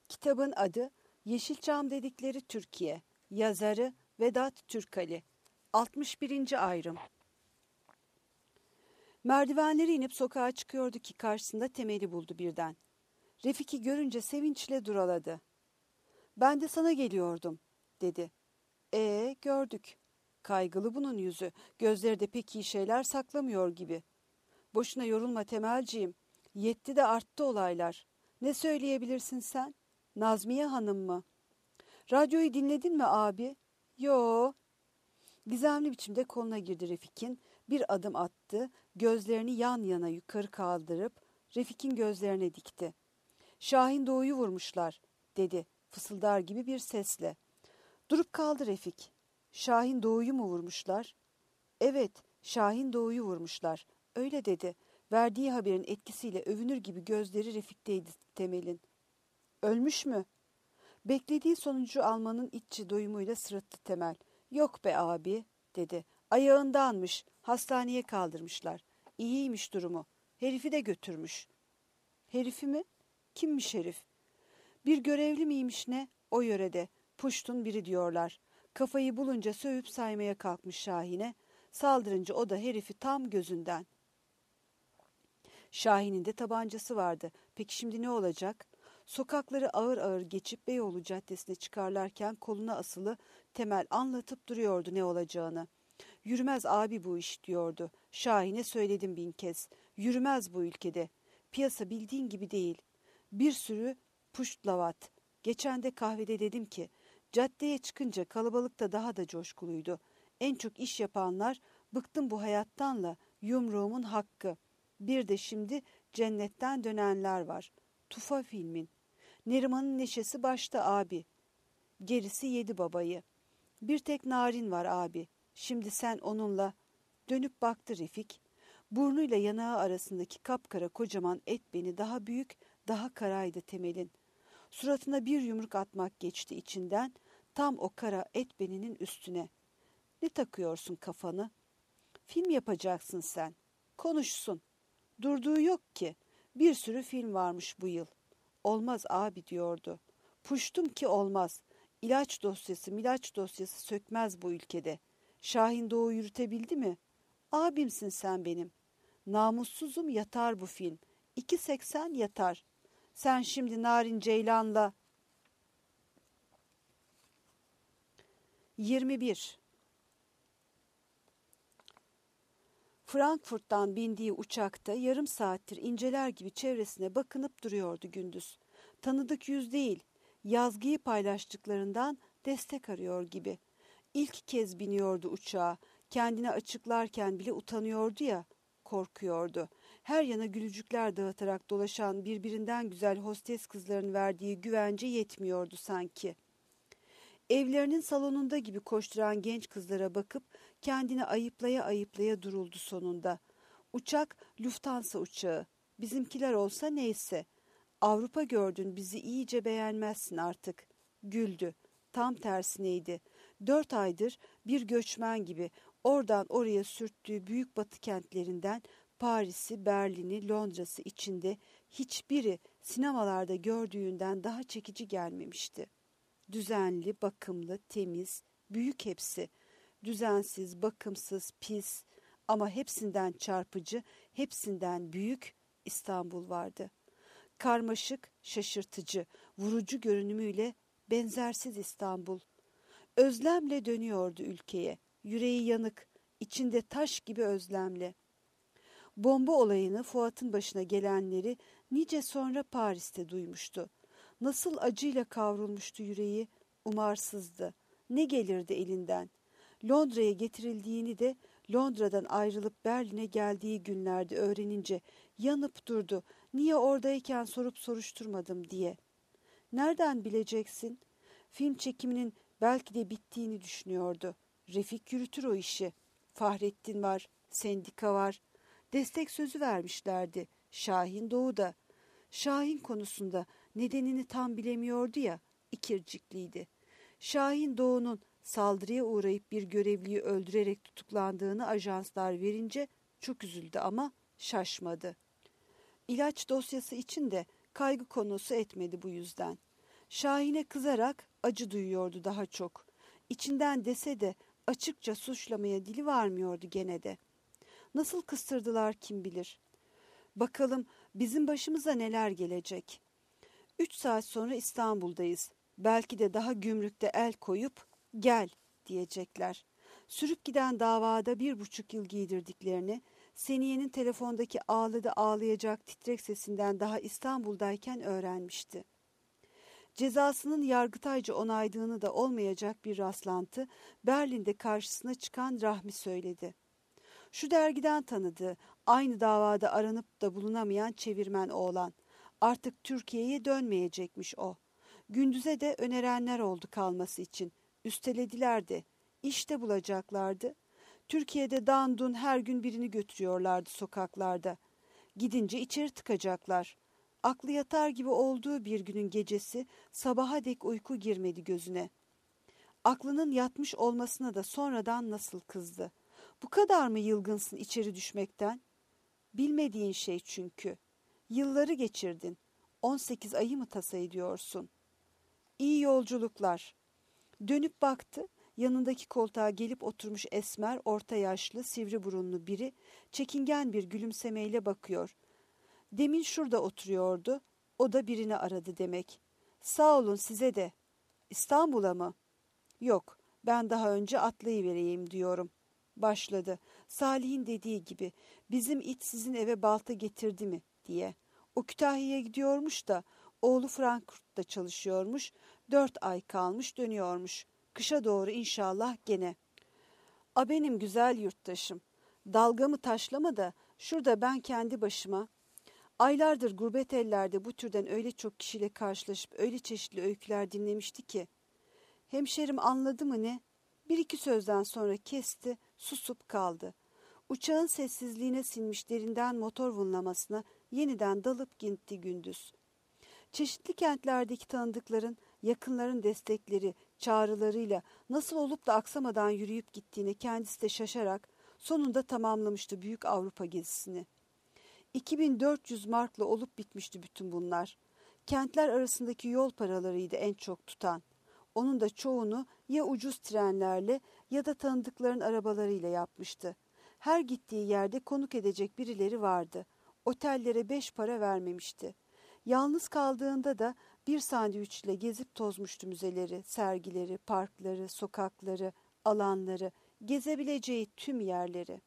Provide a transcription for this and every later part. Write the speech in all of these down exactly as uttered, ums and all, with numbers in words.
Kitabın adı Yeşilçam Dedikleri Türkiye. Yazarı Vedat Türkali. altmış birinci ayrım. Merdivenleri inip sokağa çıkıyordu ki karşısında Temel'i buldu birden. Refik'i görünce sevinçle duraladı. "Ben de sana geliyordum," dedi. "Ee, gördük." Kaygılı bunun yüzü, gözleri de pek iyi şeyler saklamıyor gibi. "Boşuna yorulma Temelciğim, yetti de arttı olaylar. Ne söyleyebilirsin sen? Nazmiye Hanım mı?" "Radyoyu dinledin mi abi?" "Yo." Gizemli biçimde koluna girdi Refik'in, bir adım attı, gözlerini yan yana yukarı kaldırıp Refik'in gözlerine dikti. "Şahin Doğu'yu vurmuşlar," dedi fısıldar gibi bir sesle. Durup kaldı Refik. "Şahin Doğu'yu mu vurmuşlar?" "Evet, Şahin Doğu'yu vurmuşlar," öyle dedi. Verdiği haberin etkisiyle övünür gibi gözleri Refik'teydi Temel'in. "Ölmüş mü?" Beklediği sonucu almanın içi doyumuyla sırıttı Temel. "Yok be abi," dedi. "Ayağındanmış, hastaneye kaldırmışlar. İyiymiş durumu. Herifi de götürmüş." "Herifi mi? Kimmiş herif?" "Bir görevli miymiş ne? O yörede. Puştun biri diyorlar. Kafayı bulunca sövüp saymaya kalkmış Şahin'e. Saldırınca o da herifi tam gözünden." Şahin'in de tabancası vardı. Peki şimdi ne olacak? Sokakları ağır ağır geçip Beyoğlu Caddesi'ne çıkarlarken koluna asılı Temel anlatıp duruyordu ne olacağını. "Yürümez abi bu iş," diyordu. "Şahin'e söyledim bin kez. Yürümez bu ülkede. Piyasa bildiğin gibi değil. Bir sürü puştlavat. Geçen de kahvede dedim ki, caddeye çıkınca kalabalıkta daha da coşkuluydu. En çok iş yapanlar, bıktım bu hayattanla, yumruğumun hakkı. Bir de şimdi cennetten dönenler var. Tufa filmin. Neriman'ın neşesi başta abi. Gerisi yedi babayı. Bir tek Narin var abi. Şimdi sen onunla..." Dönüp baktı Refik. Burnuyla yanağı arasındaki kapkara kocaman et beni daha büyük, daha karaydı Temel'in. Suratına bir yumruk atmak geçti içinden, tam o kara et beninin üstüne. "Ne takıyorsun kafanı? Film yapacaksın sen. Konuşsun. Durduğu yok ki. Bir sürü film varmış bu yıl." "Olmaz abi," diyordu. "Puştum ki olmaz. İlaç dosyası milaç dosyası sökmez bu ülkede. Şahin Doğu yürütebildi mi? Abimsin sen benim. Namussuzum, yatar bu film. iki seksen yatar. Sen şimdi Narin Ceylan'la..." yirmi bir. Frankfurt'tan bindiği uçakta yarım saattir inceler gibi çevresine bakınıp duruyordu gündüz. Tanıdık yüz değil, yazgıyı paylaştıklarından destek arıyor gibi. İlk kez biniyordu uçağa, kendine açıklarken bile utanıyordu ya, korkuyordu. Her yana gülücükler dağıtarak dolaşan birbirinden güzel hostes kızların verdiği güvence yetmiyordu sanki. Evlerinin salonunda gibi koşturan genç kızlara bakıp kendini ayıplaya ayıplaya duruldu sonunda. Uçak Lufthansa uçağı. Bizimkiler olsa neyse. Avrupa gördün, bizi iyice beğenmezsin artık. Güldü. Tam tersineydi. Dört aydır bir göçmen gibi oradan oraya sürttüğü büyük batı kentlerinden Paris'i, Berlin'i, Londra'sı içinde hiçbiri sinemalarda gördüğünden daha çekici gelmemişti. Düzenli, bakımlı, temiz, büyük hepsi. Düzensiz, bakımsız, pis ama hepsinden çarpıcı, hepsinden büyük İstanbul vardı. Karmaşık, şaşırtıcı, vurucu görünümüyle benzersiz İstanbul. Özlemle dönüyordu ülkeye. Yüreği yanık, içinde taş gibi özlemle. Bomba olayını, Fuat'ın başına gelenleri nice sonra Paris'te duymuştu. Nasıl acıyla kavrulmuştu yüreği, umarsızdı. Ne gelirdi elinden? Londra'ya getirildiğini de Londra'dan ayrılıp Berlin'e geldiği günlerde öğrenince yanıp durdu. Niye oradayken sorup soruşturmadım diye. Nereden bileceksin? Film çekiminin belki de bittiğini düşünüyordu. Refik yürütür o işi. Fahrettin var, sendika var. Destek sözü vermişlerdi. Şahin Doğu'da. Şahin konusunda nedenini tam bilemiyordu ya, ikircikliydi. Şahin Doğu'nun saldırıya uğrayıp bir görevliyi öldürerek tutuklandığını ajanslar verince çok üzüldü ama şaşmadı. İlaç dosyası için de kaygı konusu etmedi bu yüzden. Şahin'e kızarak acı duyuyordu daha çok. İçinden dese de açıkça suçlamaya dili varmıyordu gene de. Nasıl kıstırdılar kim bilir. Bakalım bizim başımıza neler gelecek. Üç saat sonra İstanbul'dayız. Belki de daha gümrükte el koyup gel diyecekler. Sürüp giden davada bir buçuk yıl giydirdiklerini, Seniye'nin telefondaki ağladı ağlayacak titrek sesinden daha İstanbul'dayken öğrenmişti. Cezasının Yargıtayca onaydığını da olmayacak bir rastlantı Berlin'de karşısına çıkan Rahmi söyledi. Şu dergiden tanıdığı, aynı davada aranıp da bulunamayan çevirmen oğlan. Artık Türkiye'ye dönmeyecekmiş o. Gündüz'e de önerenler oldu kalması için. Üstelediler de. İşte bulacaklardı. Türkiye'de dandun her gün birini götürüyorlardı sokaklarda. Gidince içeri tıkacaklar. Aklı yatar gibi olduğu bir günün gecesi sabaha dek uyku girmedi gözüne. Aklının yatmış olmasına da sonradan nasıl kızdı. Bu kadar mı yılgınsın içeri düşmekten? Bilmediğin şey çünkü. Yılları geçirdin. On sekiz ayı mı tasa ediyorsun? İyi yolculuklar. Dönüp baktı. Yanındaki koltuğa gelip oturmuş esmer, orta yaşlı, sivri burunlu biri çekingen bir gülümsemeyle bakıyor. Demin şurada oturuyordu. O da birini aradı demek. Sağ olun size de. İstanbul'a mı? Yok, ben daha önce atlayıvereyim diyorum. Başladı. Salih'in dediği gibi bizim it sizin eve balta getirdi mi diye. O Kütahya'ya gidiyormuş da oğlu Frankfurt'ta çalışıyormuş. Dört ay kalmış dönüyormuş. Kışa doğru inşallah gene. A benim güzel yurttaşım. Dalgamı taşlama da şurada ben kendi başıma. Aylardır gurbet ellerde bu türden öyle çok kişiyle karşılaşıp öyle çeşitli öyküler dinlemişti ki. Hemşerim anladı mı ne? Bir iki sözden sonra kesti, susup kaldı. Uçağın sessizliğine sinmiş derinden motor vınlamasına yeniden dalıp gitti gündüz. Çeşitli kentlerdeki tanıdıkların, yakınların destekleri, çağrılarıyla nasıl olup da aksamadan yürüyüp gittiğine kendisi de şaşarak sonunda tamamlamıştı büyük Avrupa gezisini. iki bin dört yüz markla olup bitmişti bütün bunlar. Kentler arasındaki yol paralarıydı en çok tutan. Onun da çoğunu ya ucuz trenlerle ya da tanıdıkların arabalarıyla yapmıştı. Her gittiği yerde konuk edecek birileri vardı. Otellere beş para vermemişti. Yalnız kaldığında da bir sandviçle gezip tozmuştu müzeleri, sergileri, parkları, sokakları, alanları, gezebileceği tüm yerleri.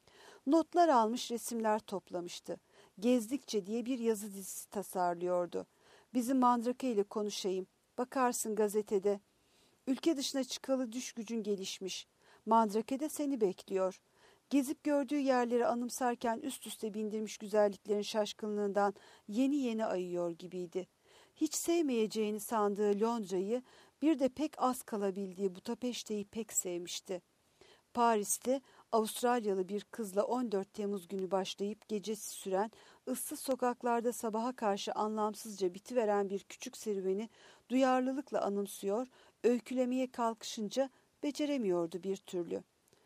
Notlar almış, resimler toplamıştı. Gezdikçe diye bir yazı dizisi tasarlıyordu. Bizim Mandrake ile konuşayım. Bakarsın gazetede. Ülke dışına çıkalı düş gücün gelişmiş. Mandrake de seni bekliyor. Gezip gördüğü yerleri anımsarken üst üste bindirmiş güzelliklerin şaşkınlığından yeni yeni ayıyor gibiydi. Hiç sevmeyeceğini sandığı Londra'yı, bir de pek az kalabildiği Budapeşte'yi pek sevmişti. Paris'te Avustralyalı bir kızla on dört Temmuz günü başlayıp gecesi süren, ıssız sokaklarda sabaha karşı anlamsızca bitiveren bir küçük serüveni duyarlılıkla anımsıyor, öykülemeye kalkışınca beceremiyordu bir türlü.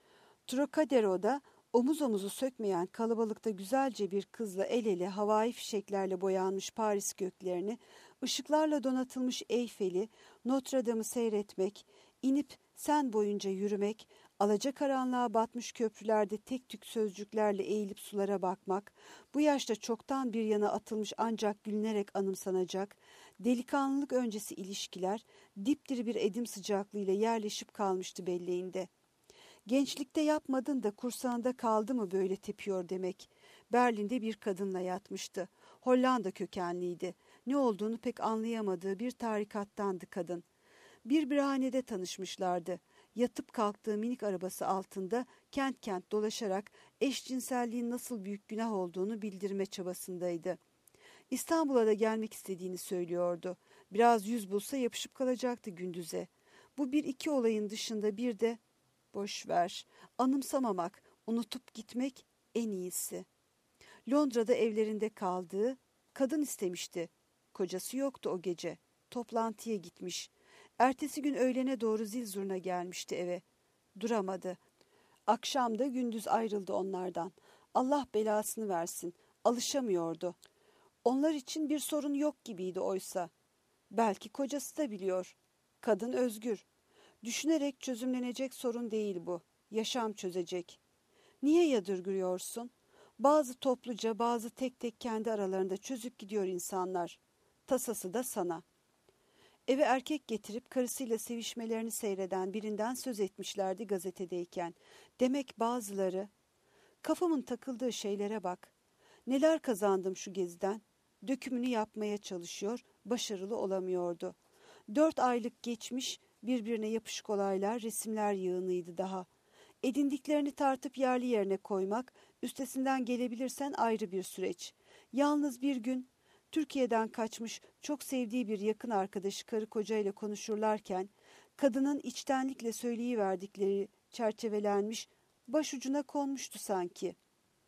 Trocadero'da omuz omuzu sökmeyen kalabalıkta güzelce bir kızla el ele havai fişeklerle boyanmış Paris göklerini, ışıklarla donatılmış Eyfel'i, Notre Dame'ı seyretmek, inip sen boyunca yürümek, alacakaranlığa batmış köprülerde tek tük sözcüklerle eğilip sulara bakmak, bu yaşta çoktan bir yana atılmış ancak gülünerek anımsanacak, delikanlılık öncesi ilişkiler dipdiri bir edim sıcaklığıyla yerleşip kalmıştı belleğinde. Gençlikte yapmadın da kursağında kaldı mı böyle tepiyor demek. Berlin'de bir kadınla yatmıştı. Hollanda kökenliydi. Ne olduğunu pek anlayamadığı bir tarikattandı kadın. Bir birhanede tanışmışlardı. Yatıp kalktığı minik arabası altında kent kent dolaşarak eşcinselliğin nasıl büyük günah olduğunu bildirme çabasındaydı. İstanbul'a da gelmek istediğini söylüyordu. Biraz yüz bulsa yapışıp kalacaktı gündüze. Bu bir iki olayın dışında bir de boş ver, anımsamamak, unutup gitmek en iyisi. Londra'da evlerinde kaldığı, kadın istemişti. Kocası yoktu o gece. Toplantıya gitmiş. Ertesi gün öğlene doğru zil zurna gelmişti eve. Duramadı. Akşamda gündüz ayrıldı onlardan. Allah belasını versin. Alışamıyordu. Onlar için bir sorun yok gibiydi oysa. Belki kocası da biliyor. Kadın özgür. Düşünerek çözümlenecek sorun değil bu. Yaşam çözecek. Niye yadırgıyorsun? Bazı topluca, bazı tek tek kendi aralarında çözüp gidiyor insanlar. Tasası da sana. Eve erkek getirip karısıyla sevişmelerini seyreden birinden söz etmişlerdi gazetedeyken. Demek bazıları, kafamın takıldığı şeylere bak. Neler kazandım şu geziden? Dökümünü yapmaya çalışıyor, başarılı olamıyordu. Dört aylık geçmiş, birbirine yapışık olaylar, resimler yığınıydı daha. Edindiklerini tartıp yerli yerine koymak, üstesinden gelebilirsen ayrı bir süreç. Yalnız bir gün, Türkiye'den kaçmış çok sevdiği bir yakın arkadaşı karı kocayla konuşurlarken, kadının içtenlikle söyleyiverdikleri çerçevelenmiş, başucuna konmuştu sanki.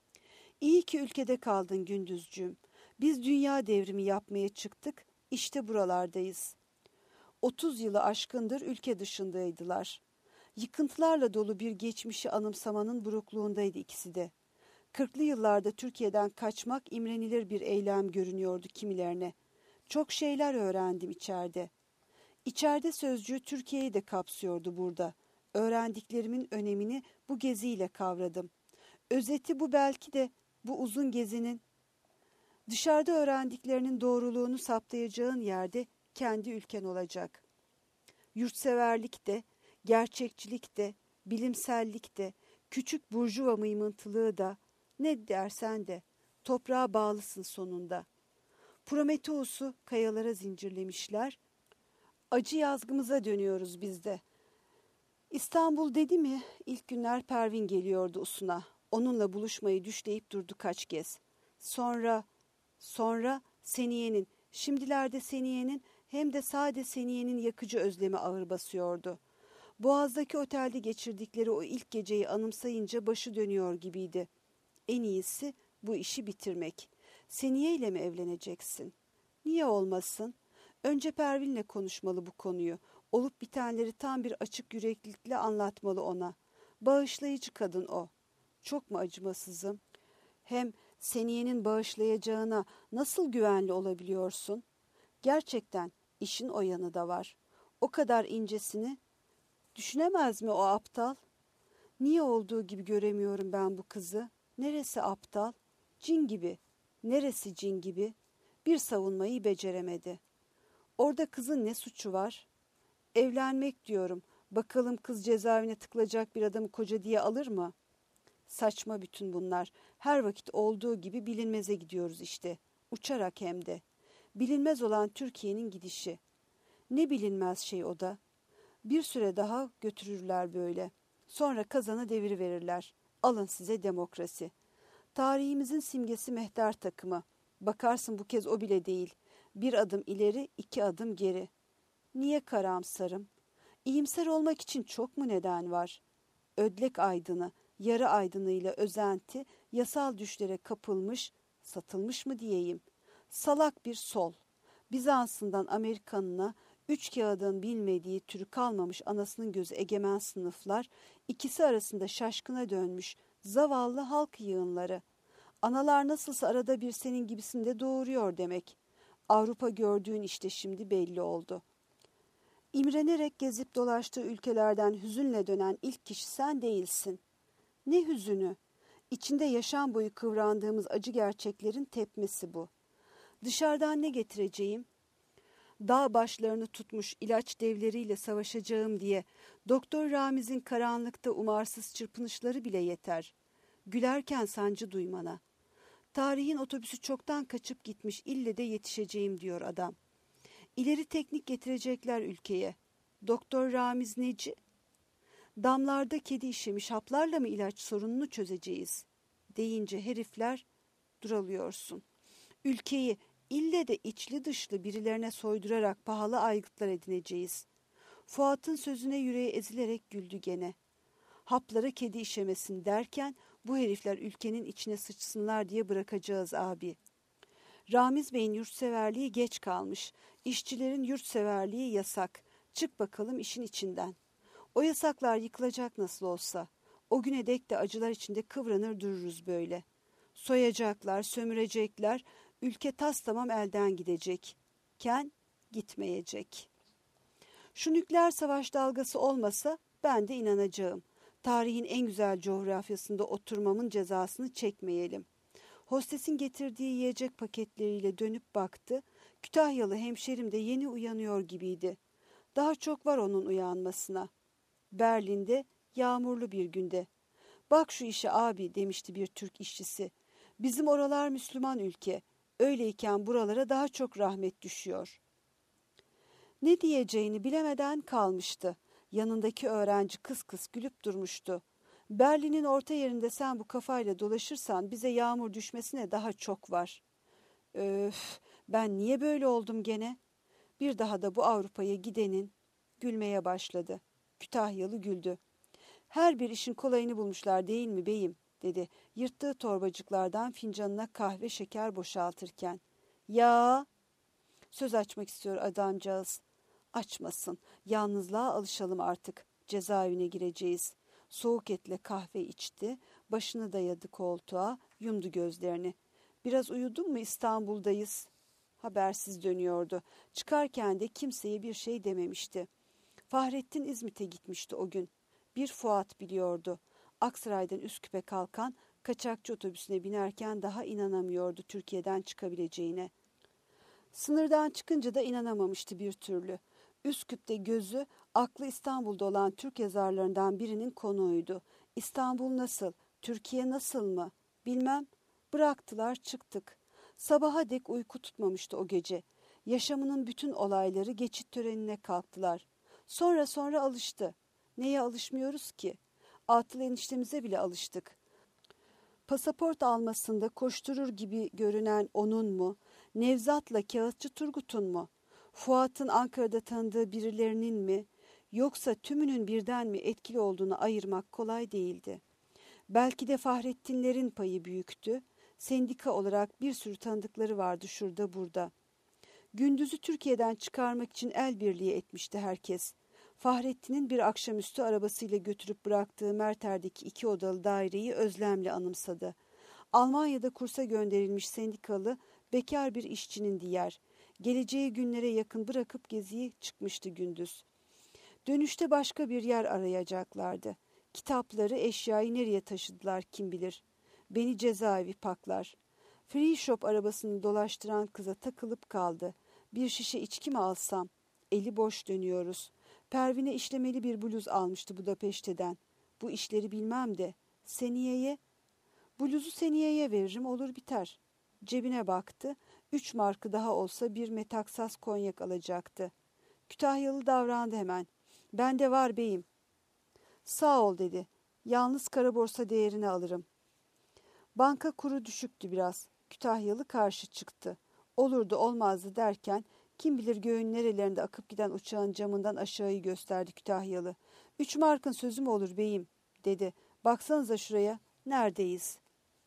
İyi ki ülkede kaldın Gündüzcüğüm. Biz dünya devrimi yapmaya çıktık, işte buralardayız. Otuz yılı aşkındır ülke dışındaydılar. Yıkıntılarla dolu bir geçmişi anımsamanın burukluğundaydı ikisi de. Kırklı yıllarda Türkiye'den kaçmak imrenilir bir eylem görünüyordu kimilerine. Çok şeyler öğrendim içeride. İçeride sözcüğü Türkiye'yi de kapsıyordu burada. Öğrendiklerimin önemini bu geziyle kavradım. Özeti bu belki de bu uzun gezinin. Dışarıda öğrendiklerinin doğruluğunu saptayacağın yerde kendi ülken olacak. Yurtseverlik de, gerçekçilik de, bilimsellik de, küçük burjuva mıymıntılığı da, ne dersen de, toprağa bağlısın sonunda. Prometheus'u kayalara zincirlemişler. Acı yazgımıza dönüyoruz biz de. İstanbul dedi mi, ilk günler Pervin geliyordu Usuna. Onunla buluşmayı düşleyip durdu kaç kez. Sonra, sonra Seniye'nin, şimdilerde Seniye'nin hem de sade Seniye'nin yakıcı özlemi ağır basıyordu. Boğaz'daki otelde geçirdikleri o ilk geceyi anımsayınca başı dönüyor gibiydi. En iyisi bu işi bitirmek. Seniye ile mi evleneceksin? Niye olmasın? Önce Pervin'le konuşmalı bu konuyu. Olup bitenleri tam bir açık yüreklilikle anlatmalı ona. Bağışlayıcı kadın o. Çok mu acımasızım? Hem Seniye'nin bağışlayacağına nasıl güvenli olabiliyorsun? Gerçekten işin o yanı da var. O kadar incesini düşünemez mi o aptal? Niye olduğu gibi göremiyorum ben bu kızı? Neresi aptal? Cin gibi. Neresi cin gibi? Bir savunmayı beceremedi. Orada kızın ne suçu var? Evlenmek diyorum. Bakalım kız cezaevine tıkılacak bir adamı koca diye alır mı? Saçma bütün bunlar. Her vakit olduğu gibi bilinmeze gidiyoruz işte. Uçarak hem de. Bilinmez olan Türkiye'nin gidişi. Ne bilinmez şey o da. Bir süre daha götürürler böyle. Sonra kazanı deviriverirler. Alın size demokrasi. Tarihimizin simgesi mehter takımı. Bakarsın bu kez o bile değil. Bir adım ileri, iki adım geri. Niye karamsarım? İyimser olmak için çok mu neden var? Ödlek aydını, yarı aydınıyla özenti, yasal düşlere kapılmış, satılmış mı diyeyim. Salak bir sol. Bizans'ından Amerikanına, üç kağıdın bilmediği türü kalmamış anasının gözü egemen sınıflar, ikisi arasında şaşkına dönmüş zavallı halk yığınları. Analar nasılsa arada bir senin gibisini de doğuruyor demek. Avrupa gördüğün işte şimdi belli oldu. İmrenerek gezip dolaştığı ülkelerden hüzünle dönen ilk kişi sen değilsin. Ne hüzünü? İçinde yaşam boyu kıvrandığımız acı gerçeklerin tepmesi bu. Dışarıdan ne getireceğim? Dağ başlarını tutmuş ilaç devleriyle savaşacağım diye Doktor Ramiz'in karanlıkta umarsız çırpınışları bile yeter. Gülerken sancı duymana. Tarihin otobüsü çoktan kaçıp gitmiş, ille de yetişeceğim diyor adam. İleri teknik getirecekler ülkeye. Doktor Ramiz neci? Damlarda kedi işemiş haplarla mı ilaç sorununu çözeceğiz? Deyince herifler duralıyorsun. Ülkeyi ille de içli dışlı birilerine soydurarak pahalı aygıtlar edineceğiz. Fuat'ın sözüne yüreği ezilerek güldü gene. Haplara kedi işemesin derken bu herifler ülkenin içine sıçsınlar diye bırakacağız abi. Ramiz Bey'in yurtseverliği geç kalmış. İşçilerin yurtseverliği yasak. Çık bakalım işin içinden. O yasaklar yıkılacak nasıl olsa. O güne dek de acılar içinde kıvranır dururuz böyle. Soyacaklar, sömürecekler, ülke tas tamam elden gidecek. Ken gitmeyecek. Şu nükleer savaş dalgası olmasa ben de inanacağım. Tarihin en güzel coğrafyasında oturmamın cezasını çekmeyelim. Hostesin getirdiği yiyecek paketleriyle dönüp baktı. Kütahyalı hemşerim de yeni uyanıyor gibiydi. Daha çok var onun uyanmasına. Berlin'de yağmurlu bir günde. Bak şu işe abi demişti bir Türk işçisi. Bizim oralar Müslüman ülke. Öyleyken buralara daha çok rahmet düşüyor. Ne diyeceğini bilemeden kalmıştı. Yanındaki öğrenci kıs kıs gülüp durmuştu. Berlin'in orta yerinde sen bu kafayla dolaşırsan bize yağmur düşmesine daha çok var. Öf, ben niye böyle oldum gene? Bir daha da bu Avrupa'ya gidenin. Gülmeye başladı. Kütahyalı güldü. Her bir işin kolayını bulmuşlar değil mi beyim, dedi yırttığı torbacıklardan fincanına kahve şeker boşaltırken. Ya, söz açmak istiyor adamcağız. Açmasın, yalnızlığa alışalım artık, cezaevine gireceğiz. Soğuk etle kahve içti, başını dayadı koltuğa, yumdu gözlerini. Biraz uyudun mu İstanbul'dayız? Habersiz dönüyordu. Çıkarken de kimseye bir şey dememişti. Fahrettin İzmit'e gitmişti o gün. Bir Fuat biliyordu. Aksaray'dan Üsküp'e kalkan kaçakçı otobüsüne binerken daha inanamıyordu Türkiye'den çıkabileceğine. Sınırdan çıkınca da inanamamıştı bir türlü. Üsküp'te gözü, aklı İstanbul'da olan Türk yazarlarından birinin konuğuydu. İstanbul nasıl, Türkiye nasıl mı? Bilmem. Bıraktılar, çıktık. Sabaha dek uyku tutmamıştı o gece. Yaşamının bütün olayları geçit törenine kalktılar. Sonra sonra alıştı. Neye alışmıyoruz ki? Atıl eniştemize bile alıştık. Pasaport almasında koşturur gibi görünen onun mu? Nevzat'la Kağıtçı Turgut'un mu? Fuat'ın Ankara'da tanıdığı birilerinin mi? Yoksa tümünün birden mi etkili olduğunu ayırmak kolay değildi. Belki de Fahrettinlerin payı büyüktü. Sendika olarak bir sürü tanıdıkları vardı şurada burada. Gündüz'ü Türkiye'den çıkarmak için el birliği etmişti herkes. Fahrettin'in bir akşamüstü arabasıyla götürüp bıraktığı Merter'deki iki odalı daireyi özlemle anımsadı. Almanya'da kursa gönderilmiş sendikalı, bekar bir işçinin diğer. Geleceği günlere yakın bırakıp geziye çıkmıştı Gündüz. Dönüşte başka bir yer arayacaklardı. Kitapları, eşyayı nereye taşıdılar kim bilir. Beni cezaevi paklar. Free shop arabasını dolaştıran kıza takılıp kaldı. Bir şişe içki mi alsam? Eli boş dönüyoruz. Pervine işlemeli bir bluz almıştı Budapeşte'den. Bu işleri bilmem de. Seniye'ye? Bluzu Seniye'ye veririm olur biter. Cebine baktı. Üç markı daha olsa bir metaksas konyak alacaktı. Kütahyalı davrandı hemen. Bende var beyim. Sağ ol dedi. Yalnız kara borsa değerini alırım. Banka kuru düşüktü biraz. Kütahyalı karşı çıktı. Olurdu olmazdı derken kim bilir göğün nerelerinde akıp giden uçağın camından aşağıyı gösterdi Kütahyalı. Üç markın sözü mü olur beyim dedi. Baksanıza şuraya. Neredeyiz?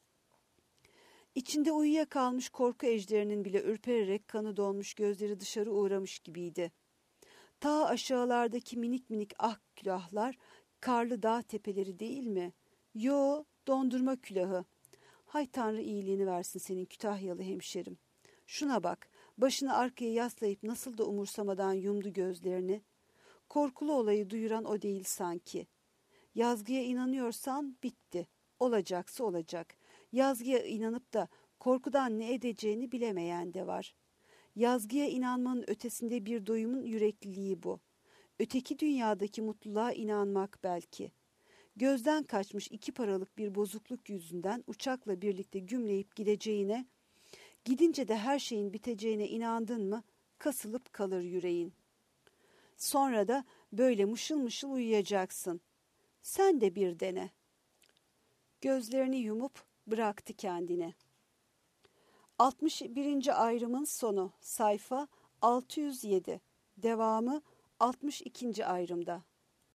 İçinde uyuyakalmış korku ejderinin bile ürpererek kanı donmuş gözleri dışarı uğramış gibiydi. Ta aşağılardaki minik minik ah külahlar karlı dağ tepeleri değil mi? Yo, dondurma külahı. Hay Tanrı iyiliğini versin senin Kütahyalı hemşerim. Şuna bak, başını arkaya yaslayıp nasıl da umursamadan yumdu gözlerini. Korkulu olayı duyuran o değil sanki. Yazgıya inanıyorsan bitti. Olacaksa olacak. Yazgıya inanıp da korkudan ne edeceğini bilemeyen de var. Yazgıya inanmanın ötesinde bir doyumun yürekliliği bu. Öteki dünyadaki mutluluğa inanmak belki. Gözden kaçmış iki paralık bir bozukluk yüzünden uçakla birlikte gümleyip gideceğine, gidince de her şeyin biteceğine inandın mı kasılıp kalır yüreğin. Sonra da böyle mışıl mışıl uyuyacaksın. Sen de bir dene. Gözlerini yumup bıraktı kendine. altmış birinci ayrımın sonu sayfa altı yüz yedi. Devamı altmış ikinci ayrımda.